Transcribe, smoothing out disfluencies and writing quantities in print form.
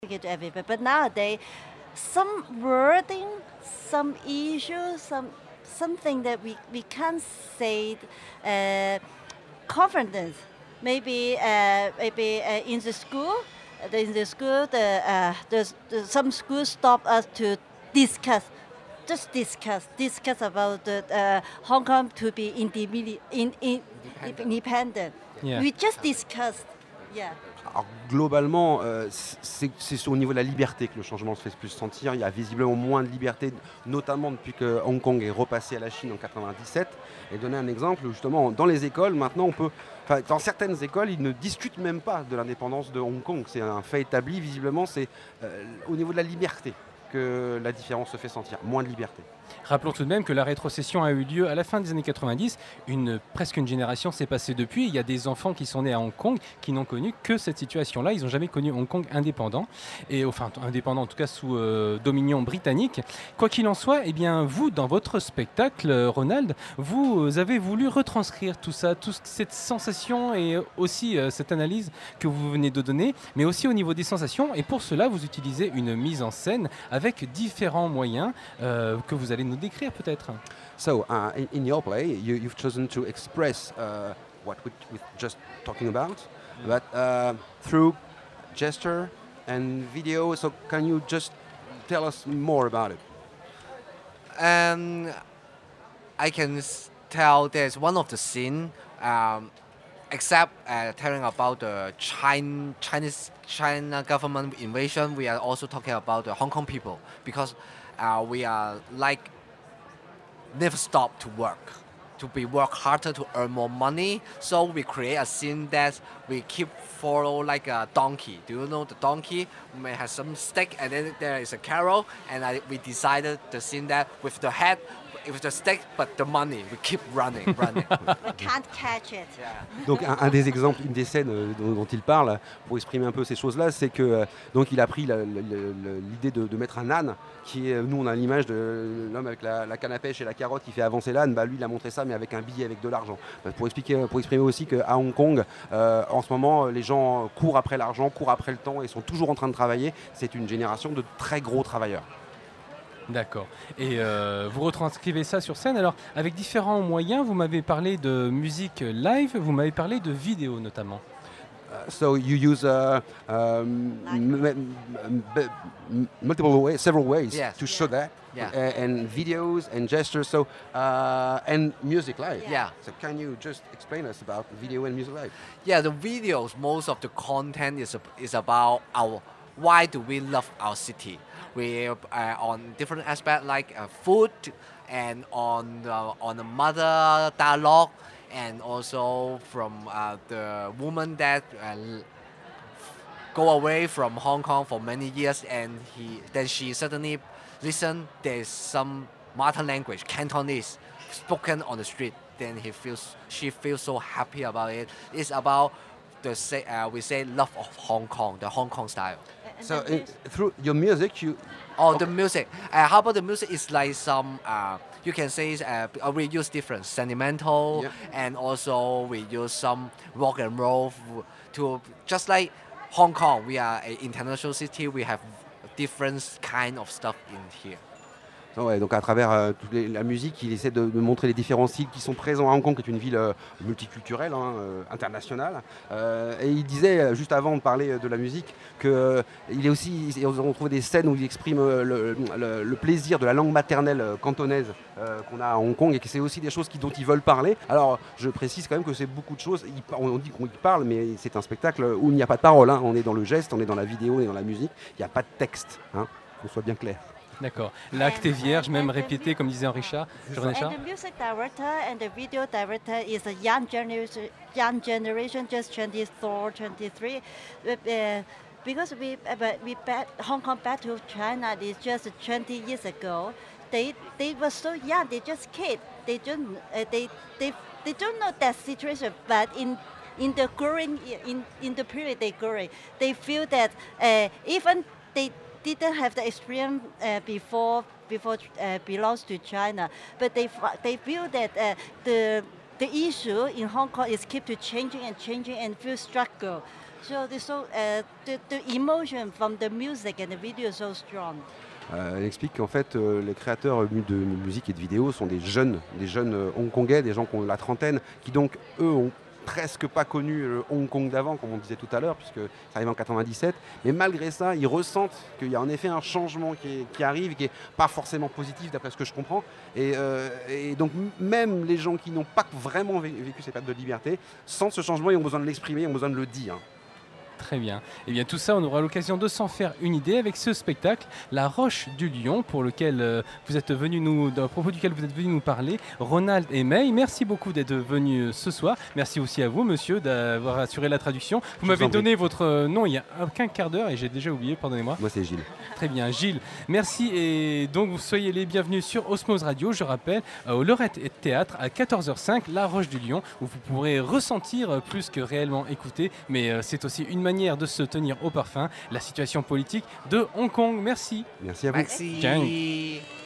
it to everybody. But nowadays, some wording, some issues, something that we can't say confidence. Maybe in the school, some schools stop us to discuss, just discuss about Hong Kong to be independent. Yeah. We just discussed, yeah. Alors globalement, c'est au niveau de la liberté que le changement se fait plus sentir. Il y a visiblement moins de liberté, notamment depuis que Hong Kong est repassé à la Chine en 97. Et donner un exemple, justement, dans les écoles, maintenant, dans certaines écoles, ils ne discutent même pas de l'indépendance de Hong Kong. C'est un fait établi, visiblement, c'est au niveau de la liberté que la différence se fait sentir, moins de liberté. Rappelons tout de même que la rétrocession a eu lieu à la fin des années 90. Presque une génération s'est passée depuis. Il y a des enfants qui sont nés à Hong Kong qui n'ont connu que cette situation-là. Ils n'ont jamais connu Hong Kong indépendant, indépendant en tout cas sous dominion britannique. Quoi qu'il en soit, eh bien, vous, dans votre spectacle, Ronald, vous avez voulu retranscrire tout ça, toute cette sensation et aussi cette analyse que vous venez de donner, mais aussi au niveau des sensations. Et pour cela, vous utilisez une mise en scène avec différents moyens que vous allez nous décrire peut-être. So, in your play, you've chosen to express what we're just talking about, but through gesture and video. So, can you just tell us more about it? I can tell there's one of the scene, except telling about the China government invasion. We are also talking about the Hong Kong people because we are like never stop to work harder to earn more money. So we create a scene that we keep follow like a donkey. Do you know the donkey? We may have some stick and then there is a carrot, and we decided the scene that with the head, with the stick, but the money, we keep running. We can't catch it. Yeah. Donc un des exemples, une des scènes dont il parle pour exprimer un peu ces choses-là, c'est que donc il a pris l'idée de mettre un âne qui est, nous on a l'image de l'homme avec la canne à pêche et la carotte qui fait avancer l'âne. Lui il a montré ça mais avec un billet avec de l'argent. Pour exprimer aussi qu'à Hong Kong en ce moment les gens courent après l'argent, courent après le temps et sont toujours en train de travailler. C'est une génération de très gros travailleurs. D'accord. Et vous retranscrivez ça sur scène. Alors, avec différents moyens, vous m'avez parlé de musique live, vous m'avez parlé de vidéo notamment. So you use several ways Yes. to show that, Yeah. and videos and gestures. So and music live. Yeah. So can you just explain us about video and music live? Yeah, the videos, most of the content is about why do we love our city. We on different aspects like food and on the mother dialogue, and also from the woman that go away from Hong Kong for many years, and then she suddenly listen there's some mother language Cantonese spoken on the street. Then she feels so happy about it. It's about we say love of Hong Kong, the Hong Kong style. So through your music, you The music. How about the music? Is like some you can say we use different sentimental, Yeah. and also we use some rock and roll to just like Hong Kong. We are an international city. We have different kind of stuff in here. Ouais, donc à travers la musique, il essaie de montrer les différents styles qui sont présents à Hong Kong, qui est une ville multiculturelle, internationale. Et il disait, juste avant de parler de la musique, qu'il est aussi, on trouve des scènes où il exprime le plaisir de la langue maternelle cantonaise qu'on a à Hong Kong, et que c'est aussi des choses dont ils veulent parler. Alors, je précise quand même que c'est beaucoup de choses. On dit qu'on y parle, mais c'est un spectacle où il n'y a pas de parole. On est dans le geste, on est dans la vidéo, on est dans la musique. Il n'y a pas de texte, qu'on soit bien clair. D'accord. L'acte est vierge, même répété, comme disait Henri Char. And the music director and the video director is a young generation, just 24, 23. Because Hong Kong back to China is just 20 years ago. They were so young. They just kids. They don't know that situation. But in the growing in the period they growing, they feel that even they didn't have the experience before belongs to China, but they feel that the issue in Hong Kong is keep to changing and feel struggle. The emotion from the music and the video is so strong. Elle explique qu'en fait, les créateurs de musique et de vidéos sont des jeunes hongkongais, des gens qui ont la trentaine, qui donc, eux, ont presque pas connu le Hong Kong d'avant, comme on disait tout à l'heure, puisque ça arrive en 97. Mais malgré ça, ils ressentent qu'il y a en effet un changement qui arrive, qui n'est pas forcément positif, d'après ce que je comprends. Et donc, même les gens qui n'ont pas vraiment vécu ces périodes de liberté sentent ce changement et ont besoin de l'exprimer, ont besoin de le dire. Très bien. Et bien tout ça, on aura l'occasion de s'en faire une idée avec ce spectacle, La Roche du Lion, pour lequel vous êtes venus à propos duquel vous êtes venus nous parler, Ronald et May. Merci beaucoup d'être venus ce soir. Merci aussi à vous, monsieur, d'avoir assuré la traduction. Vous m'avez donné votre nom il y a qu'un quart d'heure et j'ai déjà oublié, pardonnez-moi. Moi, c'est Gilles. Très bien, Gilles. Merci et donc vous soyez les bienvenus sur Osmose Radio, je rappelle, au Lorette Théâtre à 14h05, La Roche du Lion, où vous pourrez ressentir plus que réellement écouter, mais c'est aussi une manière de se tenir au parfum la situation politique de Hong Kong. Merci. Merci à vous. Merci.